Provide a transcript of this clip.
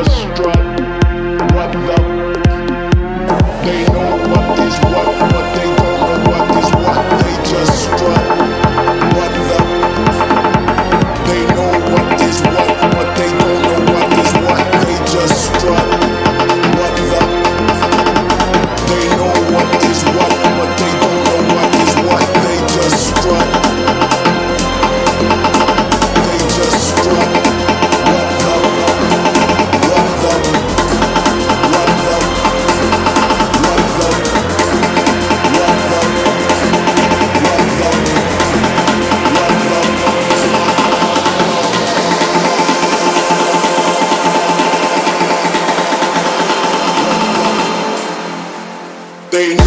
just strut. What the? They know what is what, but they don't know what is what. They just strut. What the? They know what is what, but they don't know what is what. They just strut. What the? They know what is what, but they don't know what is what. They just strut. They just strut. What the? What the? What the? What the? What the? What the? They